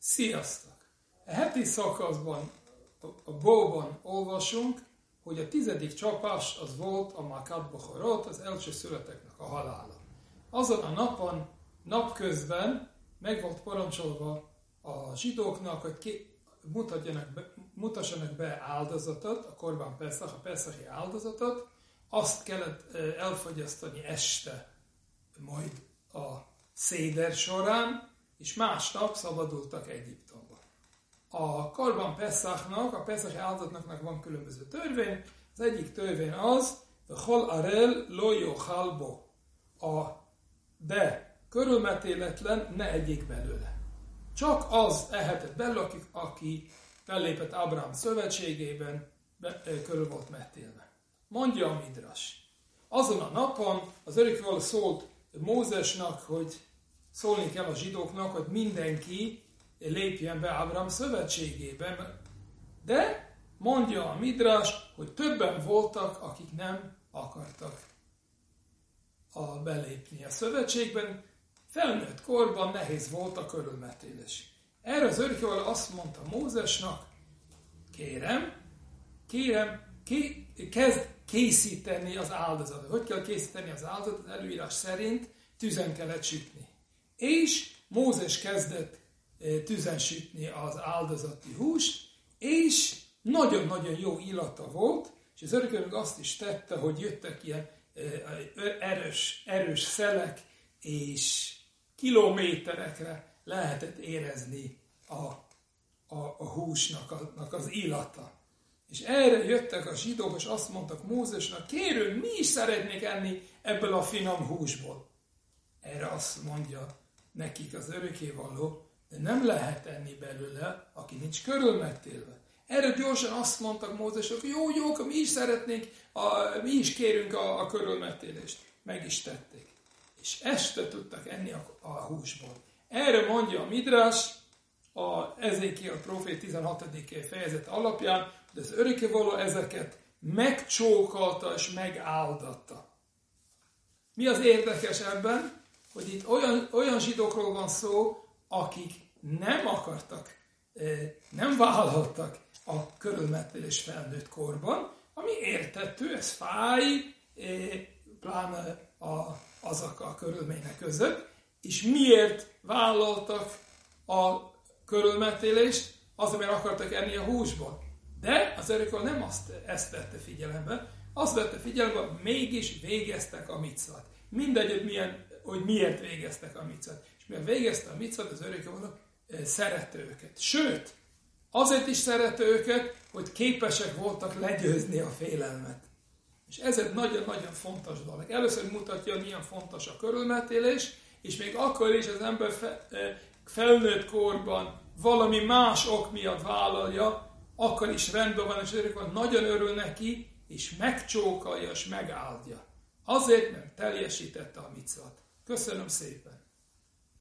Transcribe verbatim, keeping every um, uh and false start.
Sziasztok! A heti szakaszban, a Bóban olvasunk, hogy a tizedik csapás az volt a Makat Bochorot, az elsőszülötteknek a halála. Azon a napon, napközben meg volt parancsolva a zsidóknak, hogy ki, mutatjanak be, mutassanak be áldozatot, a Korban Peszach, a Peszachi áldozatot, azt kellett elfogyasztani este, majd a széder során, és másnap szabadultak Egyiptomba. A Korban Peszachnak, a Peszachi áldozatnak van különböző törvény. Az egyik törvény az, hogy hol arel lo yochal bo. A de körülmetéletlen ne egyék belőle. Csak az ehetett belőle, aki, aki fellépett Ábrahám szövetségében, be, körül volt metélve. Mondja a Midras. Azon a napon az örökkévaló szólt Mózesnak, hogy szólni kell a zsidóknak, hogy mindenki lépjen be Ábrahám szövetségében. De mondja a Midras, hogy többen voltak, akik nem akartak a belépni a szövetségben. Felnőtt korban nehéz volt a körülmetélés. Erre az örökkévaló azt mondta Mózesnak, kérem, kérem, ké, kezd készíteni az áldozatot. Hogy kell készíteni az áldozatot? Előírás szerint tüzen kellett sütni. És Mózes kezdett tüzen sütni az áldozati húst, és nagyon-nagyon jó illata volt, és az örökkévaló azt is tette, hogy jöttek ilyen erős, erős szelek, és kilométerekre lehetett érezni a, a, a húsnak a, az illata. És erre jöttek a zsidók, és azt mondtak Mózesnak, kérünk, mi is szeretnék enni ebből a finom húsból. Erre azt mondja nekik az örökkévaló, de nem lehet enni belőle, aki nincs körülmetélve. Erre gyorsan azt mondtak Mózesnak, hogy jó, jó, mi is szeretnénk, a, mi is kérünk a, a körülmetélést. Meg is tették. És este tudtak enni a, a húsból. Erre mondja a Midras, a Ezékiel prófét tizenhatodik fejezet alapján, de az örökkévaló ezeket megcsókolta és megáldatta. Mi az érdekes ebben? Hogy itt olyan, olyan zsidókról van szó, akik nem akartak, nem vállaltak a körülmetélés felnőtt korban, ami érthető, ez fáj, pláne a, azok a körülmények között, és miért vállaltak a körülmetélést? Azért, mert akartak enni a húsból. De az örökkévaló nem azt, ezt vette figyelembe, azt vette figyelembe, hogy mégis végeztek a micvat. Mindegy, hogy, milyen, hogy miért végeztek a micvat. És mivel végezte a micvat, az örökkévaló szerette őket. Sőt, azért is szerette őket, hogy képesek voltak legyőzni a félelmet. És ez egy nagyon-nagyon fontos dolog. Először mutatja, milyen fontos a körülmetélés, és még akkor is az ember fe, felnőtt korban valami más ok miatt vállalja, akkor is rendben van, és örökkévaló nagyon örül neki, és megcsókolja, és megáldja. Azért, mert teljesítette a micvat. Köszönöm szépen!